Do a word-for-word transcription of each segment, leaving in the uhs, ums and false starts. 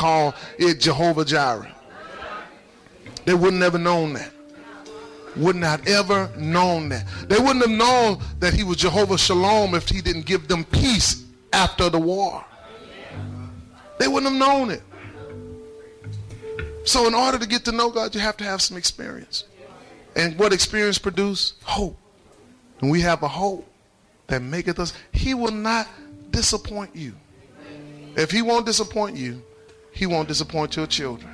call it Jehovah Jireh. They wouldn't have known that. Would not ever known that. They wouldn't have known that he was Jehovah Shalom if he didn't give them peace after the war. They wouldn't have known it. So in order to get to know God, you have to have some experience. And what experience produce? Hope. And we have a hope that maketh us. He will not disappoint you. If he won't disappoint you, he won't disappoint your children.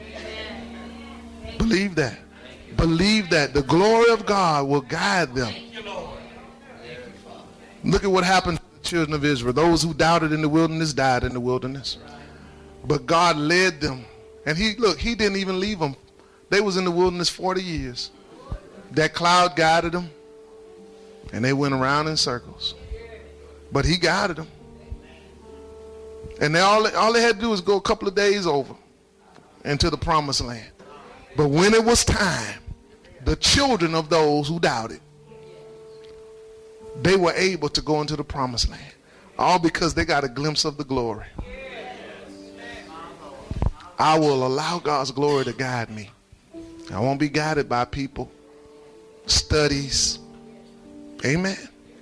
Believe that. Believe that. The glory of God will guide them. Look at what happened to the children of Israel. Those who doubted in the wilderness died in the wilderness. But God led them. And he, look, he didn't even leave them. They was in the wilderness forty years. That cloud guided them. And they went around in circles. But he guided them. And they all, all they had to do was go a couple of days over into the promised land. But when it was time, the children of those who doubted, they were able to go into the promised land. All because they got a glimpse of the glory. I will allow God's glory to guide me. I won't be guided by people, studies, amen,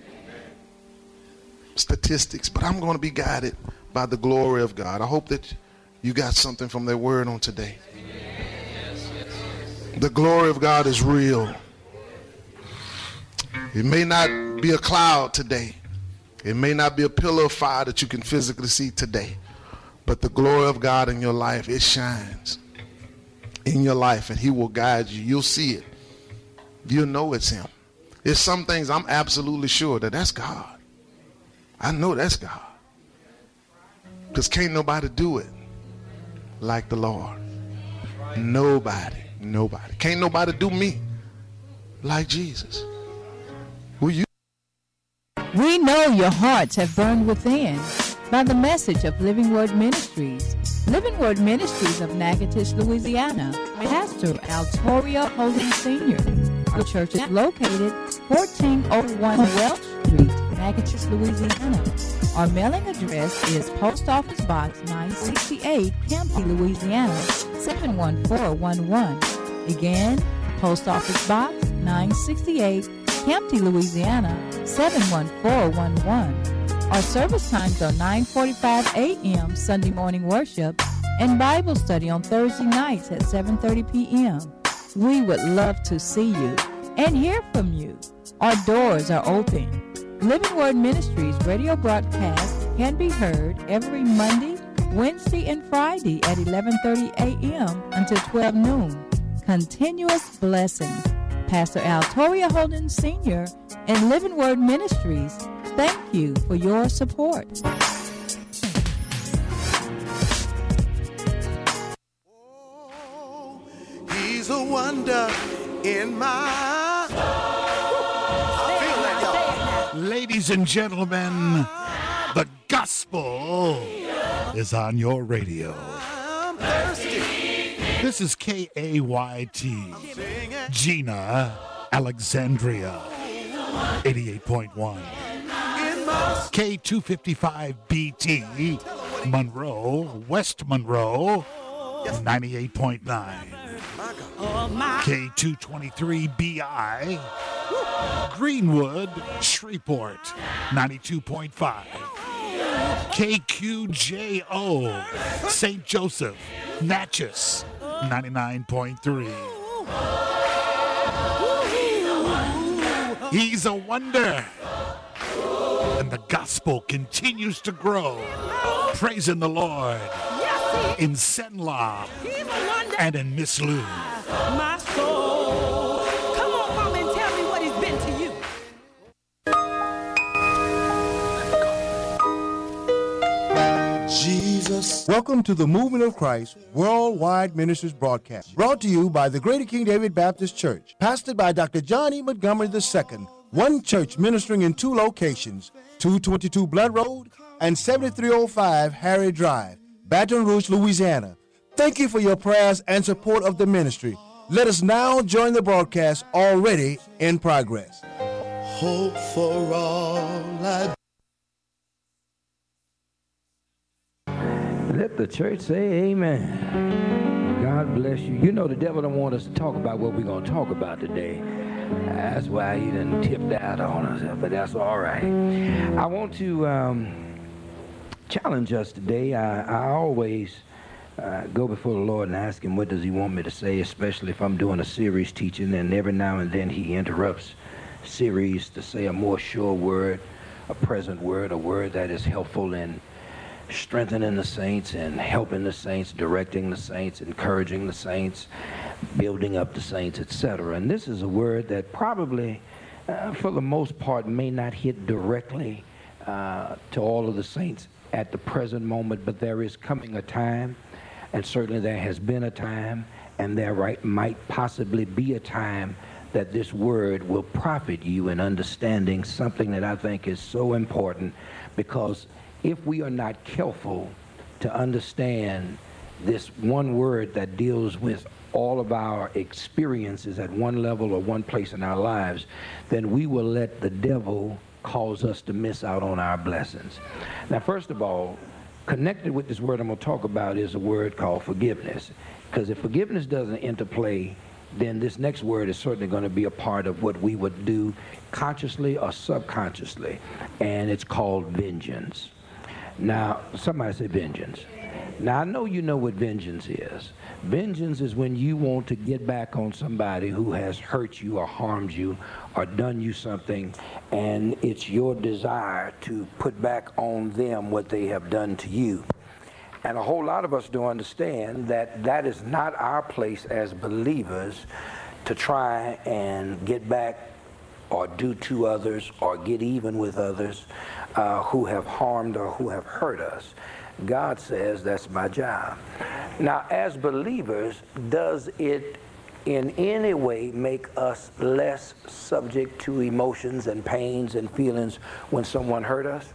statistics, but I'm going to be guided by the glory of God. I hope that you got something from that word on today. The glory of God is real. It may not be a cloud today. It may not be a pillar of fire that you can physically see today. But the glory of God in your life, it shines in your life, and he will guide you. You'll see it. You'll know it's him. There's some things I'm absolutely sure that that's God. I know that's God. Because can't nobody do it like the Lord. Nobody. Nobody. Can't nobody do me like Jesus. Will you? We know your hearts have burned within by the message of Living Word Ministries. Living Word Ministries of Natchitoches, Louisiana. Pastor Altoria Holden Senior The church is located fourteen oh one Welch Street, Natchitoches, Louisiana. Our mailing address is Post Office Box nine sixty-eight, Campty, Louisiana, seven one four one one. Again, Post Office Box nine sixty-eight, Campty, Louisiana, seven one four one one. Our service times are nine forty-five a.m. Sunday morning worship and Bible study on Thursday nights at seven thirty p.m. We would love to see you and hear from you. Our doors are open. Living Word Ministries radio broadcast can be heard every Monday, Wednesday, and Friday at eleven thirty a.m. until twelve noon. Continuous blessings. Pastor Altoria Holden Senior and Living Word Ministries, thank you for your support. Oh, he's a wonder in my soul. I feel that, y'all. Ladies and gentlemen, the gospel is on your radio. I'm thirsty. This is K A Y T, Gina, Alexandria, eighty-eight point one. K two fifty-five B T, Monroe, West Monroe, ninety-eight point nine. K two twenty-three B I, Greenwood, Shreveport, ninety-two point five. K Q J O, Saint Joseph, Natchez, ninety-nine point three. He's a wonder. And the gospel continues to grow. Praising the Lord in Senla and in Miss Lou. My soul. Come on, Mama, and tell me what he's been to you. Jesus. Welcome to the Movement of Christ Worldwide Ministries broadcast, brought to you by the Greater King David Baptist Church, pastored by Doctor John E. Montgomery the Second. One church ministering in two locations, two twenty-two Blood Road and seventy-three oh five Harry Drive, Baton Rouge, Louisiana. Thank you for your prayers and support of the ministry. Let us now join the broadcast already in progress. Hope for all I Let Let the church say amen. God bless you. You know the devil don't want us to talk about what we're going to talk about today. That's why he done tipped out on us, but that's all right. I want to um, challenge us today. I, I always uh, go before the Lord and ask him what does he want me to say, especially if I'm doing a series teaching, and every now and then he interrupts series to say a more sure word, a present word, a word that is helpful in strengthening the saints and helping the saints, directing the saints, encouraging the saints, building up the saints, et cetera. And this is a word that probably, uh, for the most part, may not hit directly uh, to all of the saints at the present moment, but there is coming a time, and certainly there has been a time, and there right, might possibly be a time that this word will profit you in understanding something that I think is so important, because if we are not careful to understand this one word that deals with all of our experiences at one level or one place in our lives, then we will let the devil cause us to miss out on our blessings. Now, first of all, connected with this word I'm going to talk about is a word called forgiveness. Because if forgiveness doesn't interplay, then this next word is certainly going to be a part of what we would do consciously or subconsciously, and it's called vengeance. Now, somebody say vengeance. Now, I know you know what vengeance is. Vengeance is when you want to get back on somebody who has hurt you or harmed you or done you something, and it's your desire to put back on them what they have done to you. And a whole lot of us don't understand that that is not our place as believers to try and get back or do to others or get even with others uh, who have harmed or who have hurt us. God says that's my job. Now, as believers, does it in any way make us less subject to emotions and pains and feelings when someone hurt us?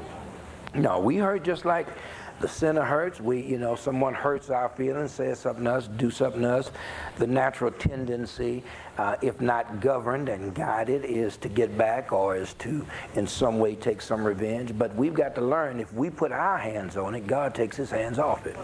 No, we hurt just like the sinner hurts. We, you know, someone hurts our feelings, says something to us, do something to us. The natural tendency, uh, if not governed and guided, is to get back or is to in some way take some revenge. But we've got to learn, if we put our hands on it, God takes his hands off it.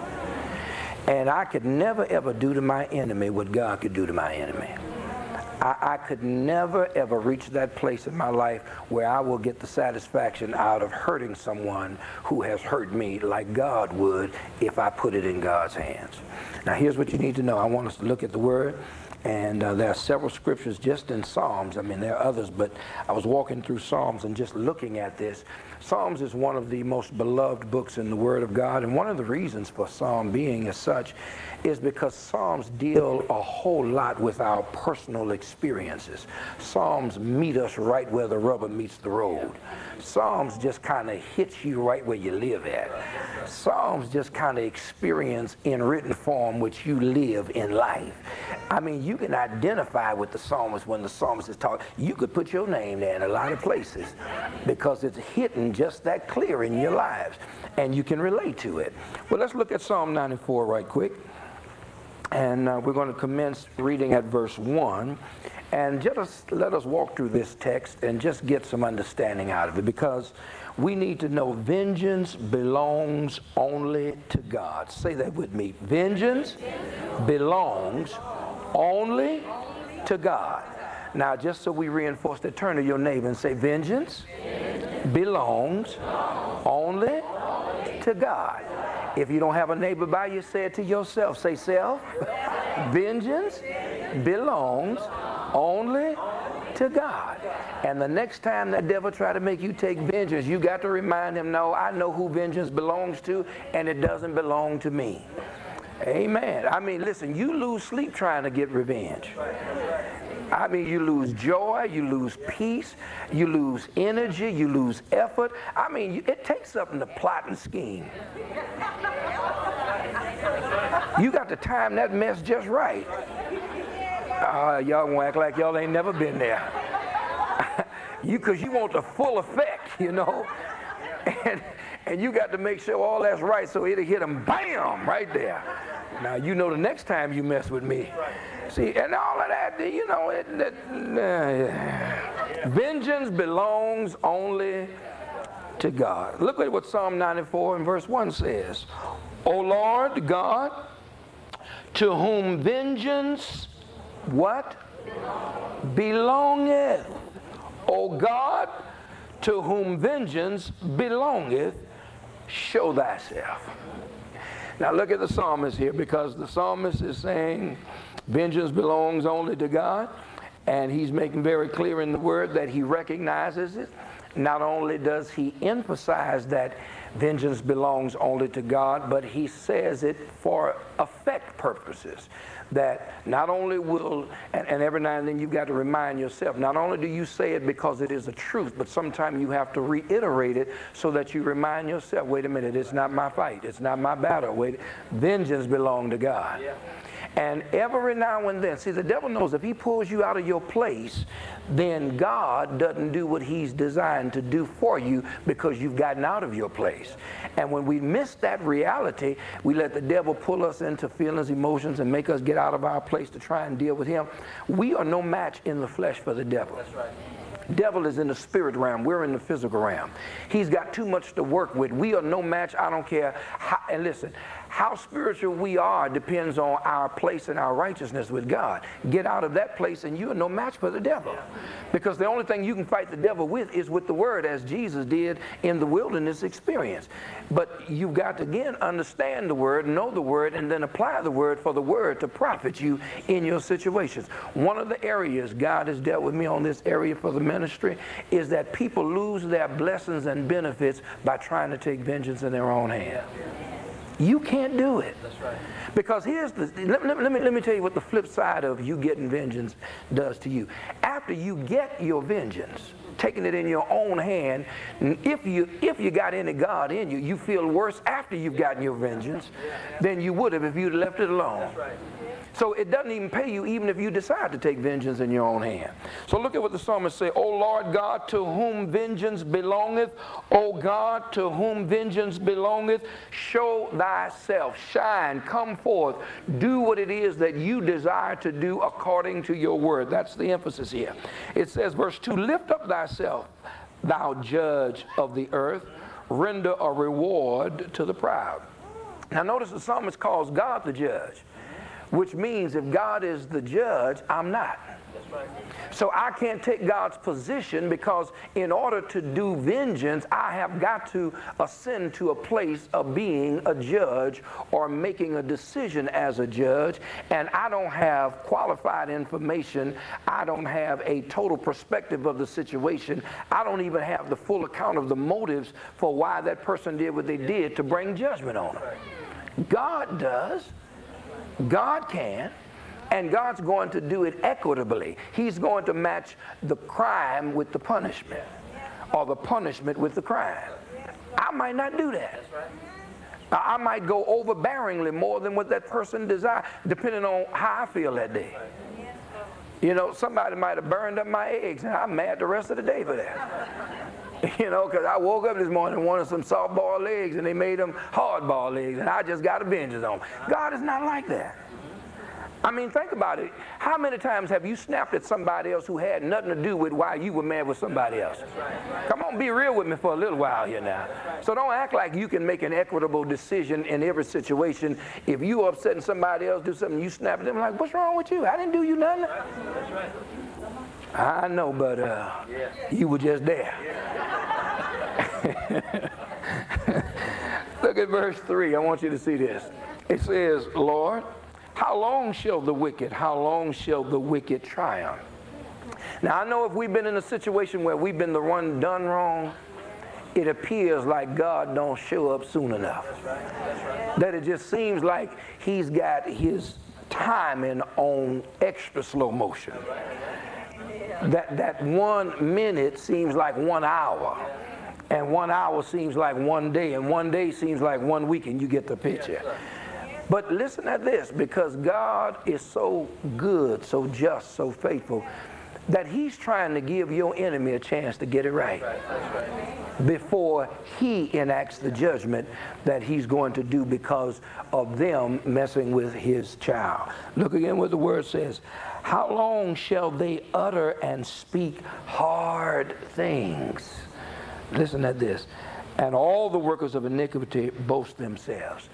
And I could never ever do to my enemy what God could do to my enemy. I, I could never ever reach that place in my life where I will get the satisfaction out of hurting someone who has hurt me like God would if I put it in God's hands. Now, here's what you need to know. I want us to look at the word, and uh, there are several scriptures just in Psalms. I mean, there are others, but I was walking through Psalms and just looking at this. Psalms is one of the most beloved books in the Word of God, and one of the reasons for Psalm being as such is because Psalms deal a whole lot with our personal experiences. Psalms meet us right where the rubber meets the road. Psalms just kind of hits you right where you live at. Psalms just kind of experience in written form what you live in life. I mean, you can identify with the psalmist when the psalmist is talking. You could put your name there in a lot of places because it's hitting just that clear in your lives, and you can relate to it. Well, let's look at Psalm ninety-four right quick. And uh, we're going to commence reading at verse one. And just let us walk through this text and just get some understanding out of it, because we need to know vengeance belongs only to God. Say that with me. Vengeance belongs only to God. Now, just so we reinforce that, turn to your neighbor and say, vengeance belongs only to God. If you don't have a neighbor by you, say it to yourself. Say, self, vengeance belongs only to God. And the next time that devil try to make you take vengeance, you got to remind him, no, I know who vengeance belongs to, and it doesn't belong to me. Amen. I mean, listen, you lose sleep trying to get revenge. I mean, you lose joy, you lose peace, you lose energy, you lose effort. I mean, it takes something to plot and scheme. You got to time that mess just right. Uh, y'all won't act like y'all ain't never been there. you, because you want the full effect, you know. And, and you got to make sure all that's right so it'll hit them, bam, right there. Now, you know the next time you mess with me. See, and all of that, you know, it, it, uh, vengeance belongs only to God. Look at what Psalm ninety-four and verse one says. O Lord God, to whom vengeance, what? Belongeth. O God, to whom vengeance belongeth, show thyself. Now look at the psalmist here, because the psalmist is saying vengeance belongs only to God, and he's making very clear in the word that he recognizes it. Not only does he emphasize that vengeance belongs only to God, but he says it for effect purposes. That not only will, and, and every now and then you've got to remind yourself, not only do you say it because it is a truth, but sometimes you have to reiterate it so that you remind yourself, wait a minute, it's not my fight, it's not my battle, wait, vengeance belongs to God. Yeah. And every now and then, see, the devil knows if he pulls you out of your place, then God doesn't do what he's designed to do for you because you've gotten out of your place. And when we miss that reality, we let the devil pull us into feelings, emotions, and make us get out of our place to try and deal with him. We are no match in the flesh for the devil. That's right. Devil is in the spirit realm. We're in the physical realm. He's got too much to work with. We are no match. I don't care how, and listen, how spiritual we are depends on our place and our righteousness with God. Get out of that place and you are no match for the devil. Because the only thing you can fight the devil with is with the word, as Jesus did in the wilderness experience. But you've got to, again, understand the word, know the word, and then apply the word for the word to profit you in your situations. One of the areas God has dealt with me on this area for the ministry is that people lose their blessings and benefits by trying to take vengeance in their own hand. You can't do it. That's right. Because here's the, let, let, let, me, let me tell you what the flip side of you getting vengeance does to you. After you get your vengeance, taking it in your own hand, if you, if you got any God in you, you feel worse after you've gotten your vengeance than you would have if you'd left it alone. That's right. So it doesn't even pay you even if you decide to take vengeance in your own hand. So look at what the psalmist says. O Lord God, to whom vengeance belongeth, O God, to whom vengeance belongeth, show thyself, shine, come forth, do what it is that you desire to do according to your word. That's the emphasis here. It says, verse two, lift up thyself, thou judge of the earth, render a reward to the proud. Now notice the psalmist calls God the judge, which means if God is the judge, I'm not. That's right. So I can't take God's position, because in order to do vengeance, I have got to ascend to a place of being a judge or making a decision as a judge, and I don't have qualified information. I don't have a total perspective of the situation. I don't even have the full account of the motives for why that person did what they did to bring judgment on them. God does. God can, and God's going to do it equitably. He's going to match the crime with the punishment, or the punishment with the crime. I might not do that. I might go overbearingly more than what that person desires, depending on how I feel that day. You know, somebody might have burned up my eggs, and I'm mad the rest of the day for that. You know, because I woke up this morning and wanted some soft-boiled eggs, and they made them hard-boiled eggs, and I just got a vengeance on them. God is not like that. I mean, think about it. How many times have you snapped at somebody else who had nothing to do with why you were mad with somebody else? Come on, be real with me for a little while here now. So don't act like you can make an equitable decision in every situation. If you upsetting somebody else, do something, you snap at them like, what's wrong with you? I didn't do you nothing. I know, but uh, you were just there. Look at verse three. I want you to see this. It says, Lord, how long shall the wicked, how long shall the wicked triumph? Now, I know if we've been in a situation where we've been the one done wrong, it appears like God don't show up soon enough. That's right. That's right. That it just seems like he's got his timing on extra slow motion. That, that one minute seems like one hour, and one hour seems like one day, and one day seems like one week, and you get the picture. But listen at this, because God is so good, so just, so faithful, that he's trying to give your enemy a chance to get it right before he enacts the judgment that he's going to do because of them messing with his child. Look again what the word says. How long shall they utter and speak hard things? Listen at this. And all the workers of iniquity boast themselves.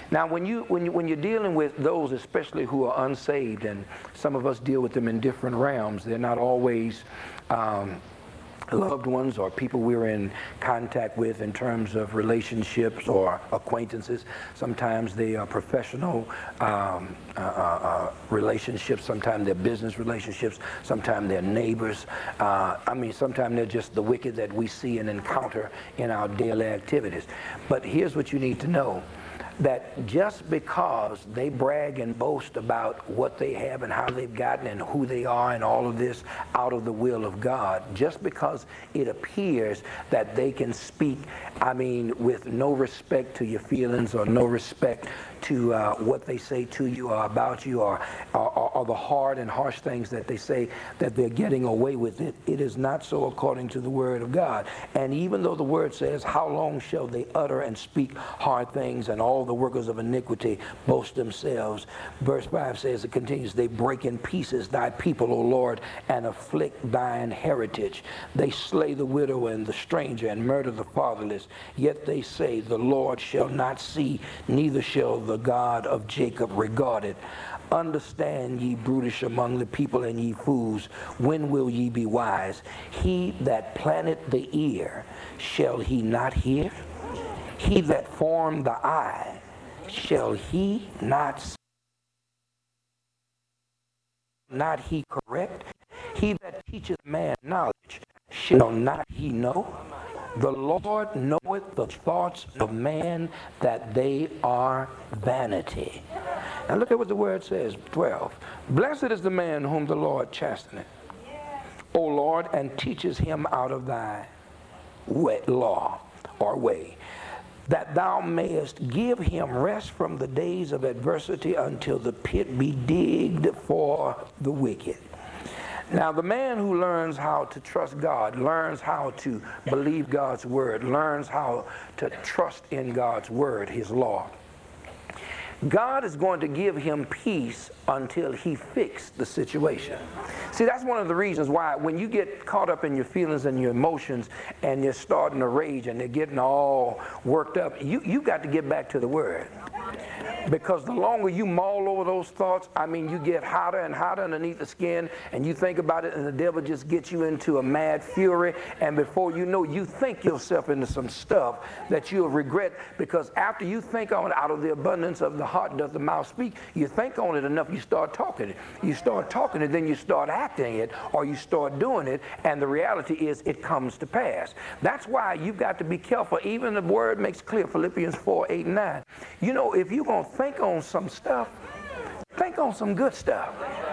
Now, when, you, when, you, when you're dealing with those, especially who are unsaved, and some of us deal with them in different realms, they're not always um, loved ones or people we're in contact with in terms of relationships or acquaintances. Sometimes they are professional um, uh, uh, relationships, sometimes they're business relationships, sometimes they're neighbors. Uh, I mean, sometimes they're just the wicked that we see and encounter in our daily activities. But here's what you need to know, that just because they brag and boast about what they have and how they've gotten and who they are and all of this out of the will of God, just because it appears that they can speak, I mean, with no respect to your feelings or no respect to uh, what they say to you or about you, or, or, or the hard and harsh things that they say, that they're getting away with it. It is not so according to the word of God. And even though the word says, how long shall they utter and speak hard things, and all the workers of iniquity boast themselves? Verse five says, it continues, they break in pieces thy people, O Lord, and afflict thine heritage. They slay the widow and the stranger and murder the fatherless. Yet they say, the Lord shall not see, neither shall the God of Jacob regard it. Understand, ye brutish among the people, and ye fools, when will ye be wise? He that planted the ear, shall he not hear? He that formed the eye, shall he not see? Not he correct? He that teacheth man knowledge, shall not he know? The Lord knoweth the thoughts of man, that they are vanity. Now look at what the word says, twelve. Blessed is the man whom the Lord chasteneth, O Lord, and teaches him out of thy way, law or way, that thou mayest give him rest from the days of adversity, until the pit be digged for the wicked. Now, the man who learns how to trust God, learns how to believe God's word, learns how to trust in God's word, his law, God is going to give him peace until he fixes the situation. See, that's one of the reasons why when you get caught up in your feelings and your emotions and you're starting to rage and they're getting all worked up, you, you got to get back to the word. Because the longer you maul over those thoughts, I mean, you get hotter and hotter underneath the skin, and you think about it, and the devil just gets you into a mad fury, and before you know, you think yourself into some stuff that you'll regret, because after you think on it, out of the abundance of the heart doth the mouth speak. You think on it enough, you start talking it. You start talking it, then you start acting it, or you start doing it, and the reality is it comes to pass. That's why you've got to be careful. Even the word makes clear, Philippians four, eight, and nine. You know, if you're going to think on some stuff, think on some good stuff.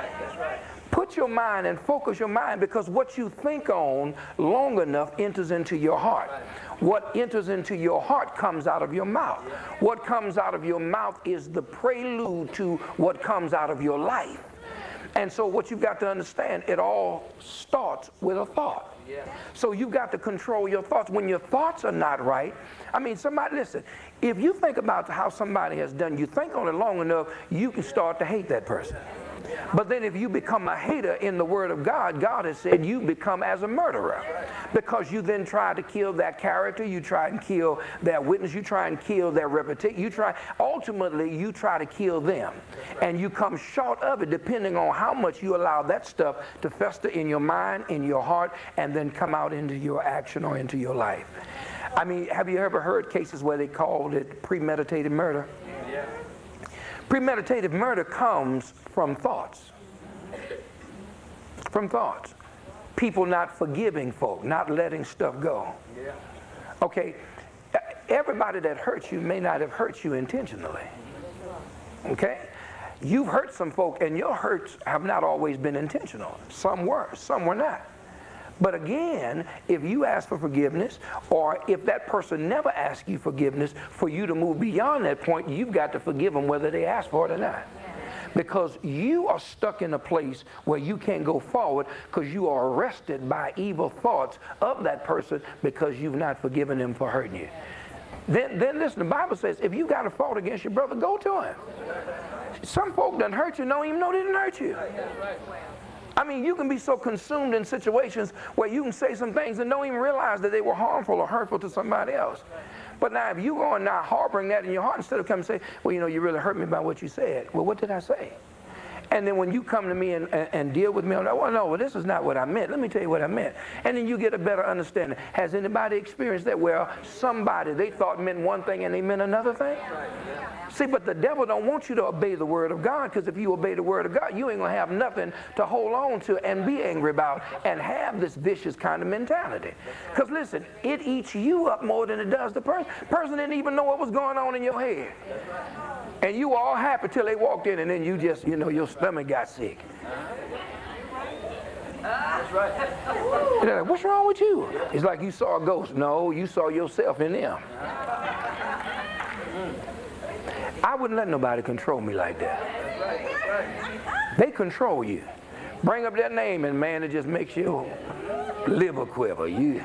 Put your mind and focus your mind, because what you think on long enough enters into your heart. What enters into your heart comes out of your mouth. What comes out of your mouth is the prelude to what comes out of your life. And so what you've got to understand, it all starts with a thought. So you've got to control your thoughts. When your thoughts are not right, I mean, somebody, listen, if you think about how somebody has done, you think on it long enough, you can start to hate that person. But then if you become a hater in the word of God, God has said you become as a murderer, because you then try to kill that character, you try and kill their witness, you try and kill their reputation, you try, ultimately you try to kill them, and you come short of it depending on how much you allow that stuff to fester in your mind, in your heart, and then come out into your action or into your life. I mean, have you ever heard cases where they called it premeditated murder? Yeah. Premeditated murder comes from thoughts. From thoughts. People not forgiving folk, not letting stuff go. Yeah. Okay, everybody that hurts you may not have hurt you intentionally. Okay? You've hurt some folk, and your hurts have not always been intentional. Some were, some were not. But again, if you ask for forgiveness, or if that person never asks you forgiveness, for you to move beyond that point, you've got to forgive them whether they ask for it or not. Because you are stuck in a place where you can't go forward, because you are arrested by evil thoughts of that person, because you've not forgiven them for hurting you. Then, then listen, the Bible says, if you got a fault against your brother, go to him. Some folk done hurt you, don't even know they didn't hurt you. I mean, you can be so consumed in situations where you can say some things and don't even realize that they were harmful or hurtful to somebody else. But now if you go and now harboring that in your heart, instead of coming and say, well, you know, you really hurt me by what you said. Well, what did I say? And then when you come to me and, and, and deal with me on that, well, no, well, this is not what I meant. Let me tell you what I meant. And then you get a better understanding. Has anybody experienced that where somebody they thought meant one thing and they meant another thing? See, but the devil don't want you to obey the word of God, because if you obey the word of God, you ain't going to have nothing to hold on to and be angry about and have this vicious kind of mentality. Because listen, it eats you up more than it does the person. person didn't even know what was going on in your head. And you were all happy till they walked in, and then you just, you know, your stomach got sick. That's right. They're like, what's wrong with you? It's like you saw a ghost. No, you saw yourself in them. I wouldn't let nobody control me like that. They control you. Bring up their name, and man, it just makes your liver quiver. You.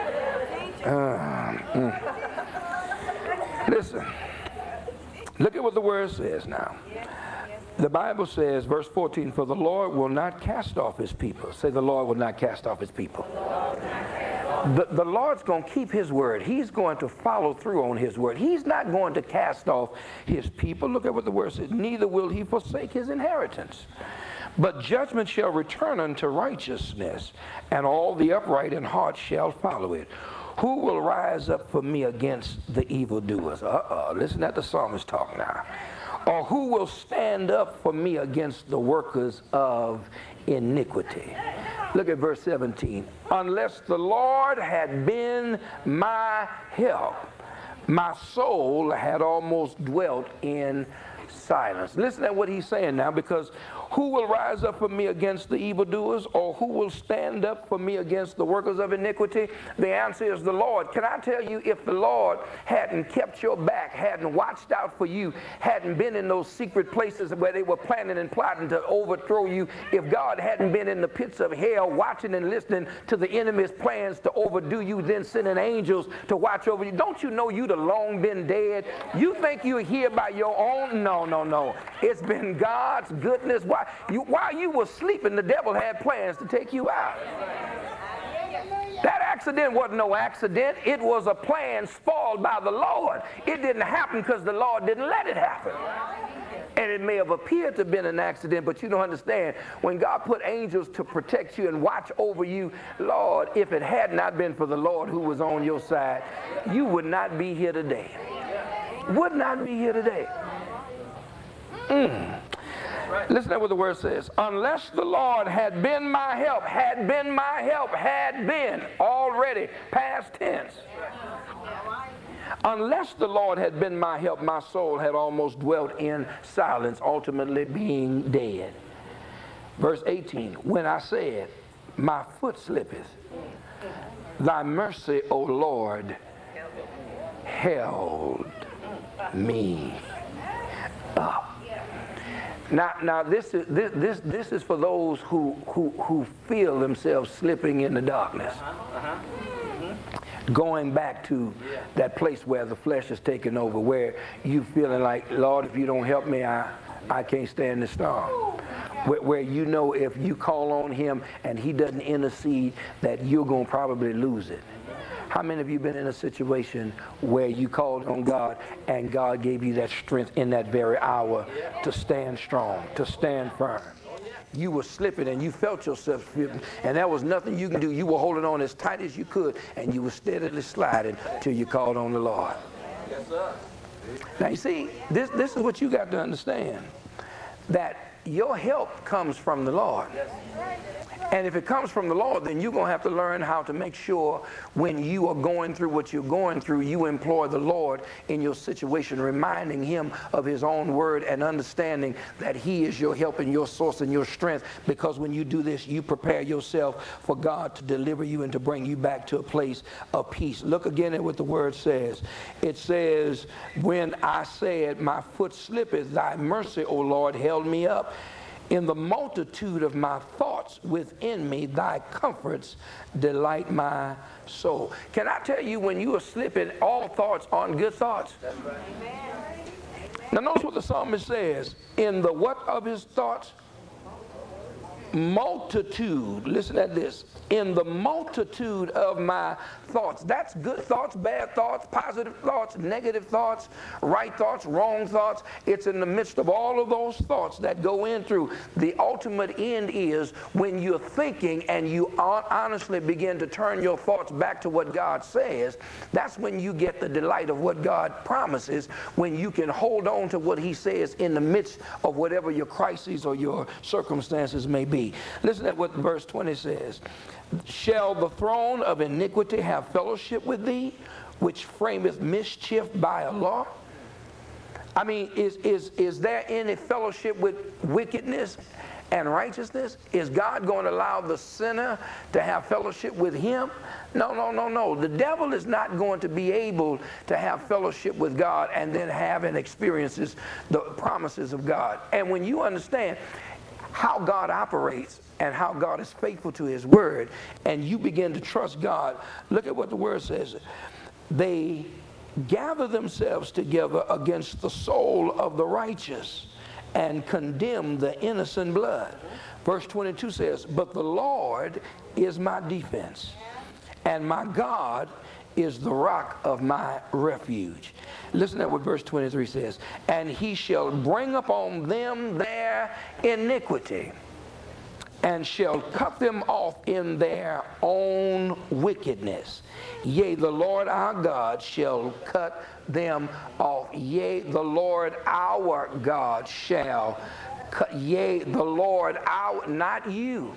Uh, mm. Listen. Look at what the word says now. The Bible says, verse fourteen, for the Lord will not cast off his people. Say, the Lord will not cast off his people. The, the Lord's going to keep his word. He's going to follow through on his word. He's not going to cast off his people. Look at what the word says. Neither will he forsake his inheritance. But judgment shall return unto righteousness, and all the upright in heart shall follow it. Who will rise up for me against the evildoers? Uh-oh, listen at the psalmist talk now. Or who will stand up for me against the workers of iniquity? Look at verse seventeen. Unless the Lord had been my help, my soul had almost dwelt in silence. Listen at what he's saying now, because who will rise up for me against the evildoers, or who will stand up for me against the workers of iniquity? The answer is the Lord. Can I tell you, if the Lord hadn't kept your back, hadn't watched out for you, hadn't been in those secret places where they were planning and plotting to overthrow you, if God hadn't been in the pits of hell watching and listening to the enemy's plans to overdo you, then sending angels to watch over you, don't you know you'd have long been dead? You think you're here by your own? No, no, no. It's been God's goodness. Why, you, while you were sleeping, the devil had plans to take you out. That accident wasn't no accident. It was a plan spoiled by the Lord. It didn't happen because the Lord didn't let it happen. And it may have appeared to have been an accident, but you don't understand. When God put angels to protect you and watch over you, Lord, if it had not been for the Lord who was on your side, you would not be here today. Would not be here today. Mm. Listen to what the word says. Unless the Lord had been my help, had been my help, had been, already, past tense. Unless the Lord had been my help, my soul had almost dwelt in silence, ultimately being dead. Verse eighteen, when I said, my foot slippeth, thy mercy, O Lord, held me up. Now, now this is this this this is for those who who who feel themselves slipping in the darkness, uh-huh. Mm-hmm. Going back to that place where the flesh is taking over, where you feeling like, Lord, if you don't help me, I I can't stand the storm. Where, where you know if you call on him and he doesn't intercede, that you're gonna probably lose it. How many of you been in a situation where you called on God and God gave you that strength in that very hour to stand strong, to stand firm? You were slipping and you felt yourself slipping, and there was nothing you can do. You were holding on as tight as you could, and you were steadily sliding till you called on the Lord. Yes, sir. Now you see, this, this is what you got to understand, that your help comes from the Lord. And if it comes from the Lord, then you're going to have to learn how to make sure when you are going through what you're going through, you employ the Lord in your situation, reminding him of his own word and understanding that he is your help and your source and your strength. Because when you do this, you prepare yourself for God to deliver you and to bring you back to a place of peace. Look again at what the word says. It says, when I said, my foot slippeth, thy mercy, O Lord, held me up. In the multitude of my thoughts within me, thy comforts delight my soul. Can I tell you, when you are slipping, all thoughts aren't good thoughts. That's right. Now notice what the psalmist says. In the what of his thoughts? multitude, listen at this, in the multitude of my thoughts. That's good thoughts, bad thoughts, positive thoughts, negative thoughts, right thoughts, wrong thoughts. It's in the midst of all of those thoughts that go in through. The ultimate end is when you're thinking and you honestly begin to turn your thoughts back to what God says. That's when you get the delight of what God promises, when you can hold on to what he says in the midst of whatever your crises or your circumstances may be. Listen at what verse twenty says. Shall the throne of iniquity have fellowship with thee, which frameth mischief by a law? I mean, is, is, is there any fellowship with wickedness and righteousness? Is God going to allow the sinner to have fellowship with him? No, no, no, no. The devil is not going to be able to have fellowship with God and then have and experiences the promises of God. And when you understand how God operates and how God is faithful to his word, and you begin to trust God, look at what the word says. They gather themselves together against the soul of the righteous and condemn the innocent blood. Verse twenty-two says, but the Lord is my defense, and my God is the rock of my refuge. Listen to what verse twenty-three says. And he shall bring upon them their iniquity, and shall cut them off in their own wickedness. Yea, the Lord our God shall cut them off. Yea, the Lord our God shall cut. Yea, the Lord our, not you.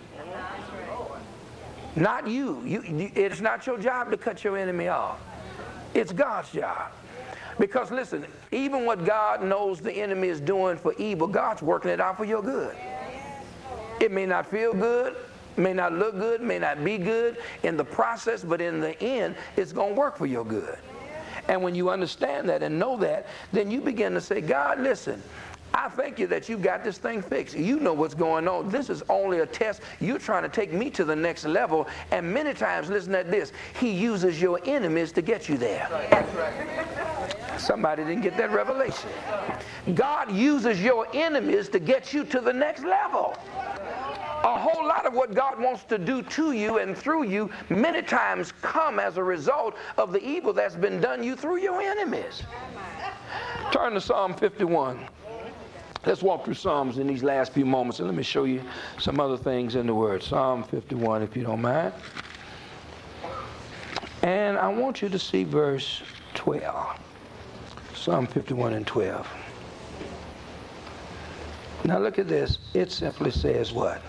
Not you. you. You. It's not your job to cut your enemy off. It's God's job. Because listen, even what God knows the enemy is doing for evil, God's working it out for your good. It may not feel good, may not look good, may not be good in the process, but in the end, it's going to work for your good. And when you understand that and know that, then you begin to say, God, listen, I thank you that you got this thing fixed. You know what's going on. This is only a test. You're trying to take me to the next level. And many times, listen at this, he uses your enemies to get you there. That's right. Somebody didn't get that revelation. God uses your enemies to get you to the next level. A whole lot of what God wants to do to you and through you many times come as a result of the evil that's been done you through your enemies. Turn to Psalm fifty-one. Let's walk through Psalms in these last few moments, and let me show you some other things in the Word. Psalm fifty-one, if you don't mind. And I want you to see verse twelve. Psalm fifty-one and twelve. Now look at this. It simply says what?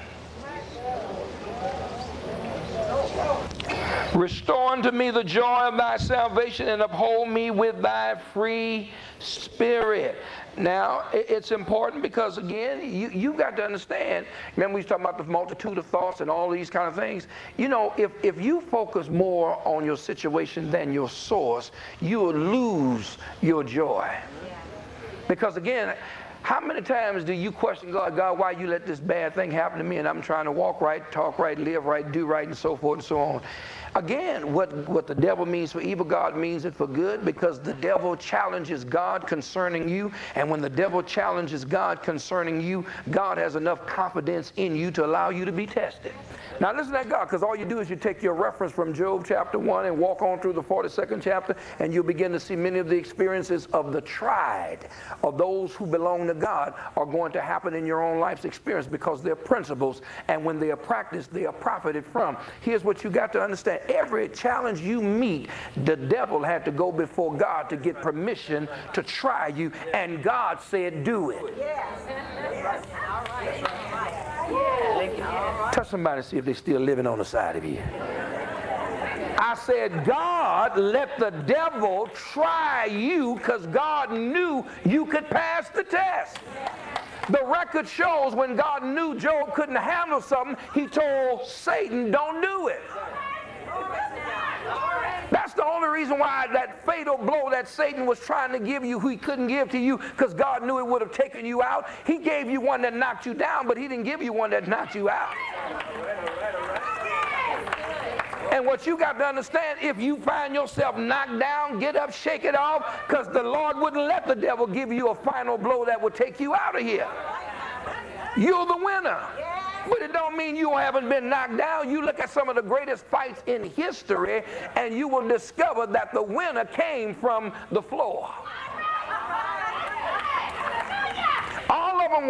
Restore unto me the joy of thy salvation, and uphold me with thy free spirit. Now, it's important because, again, you, you've got to understand, remember we was talking about the multitude of thoughts and all these kind of things. You know, if, if you focus more on your situation than your source, you will lose your joy. Because, again, how many times do you question God, God, why you let this bad thing happen to me, and I'm trying to walk right, talk right, live right, do right, and so forth and so on. Again, what, what the devil means for evil, God means it for good, because the devil challenges God concerning you, and when the devil challenges God concerning you, God has enough confidence in you to allow you to be tested. Now listen to God, because all you do is you take your reference from Job chapter one and walk on through the forty-second chapter, and you'll begin to see many of the experiences of the tried, of those who belong to God, are going to happen in your own life's experience because they're principles, and when they are practiced, they are profited from. Here's what you got to understand. Every challenge you meet, the devil had to go before God to get permission to try you, and God said, do it. Touch somebody and see if they're still living on the side of you. I said, God let the devil try you because God knew you could pass the test. The record shows when God knew Job couldn't handle something, he told Satan, don't do it. That's the only reason why that fatal blow that Satan was trying to give you, who he couldn't give to you, because God knew it would have taken you out. He gave you one that knocked you down, but he didn't give you one that knocked you out. And what you got to understand, if you find yourself knocked down, get up, shake it off, because the Lord wouldn't let the devil give you a final blow that would take you out of here. You're the winner. But it don't mean you haven't been knocked down. You look at some of the greatest fights in history, and you will discover that the winner came from the floor.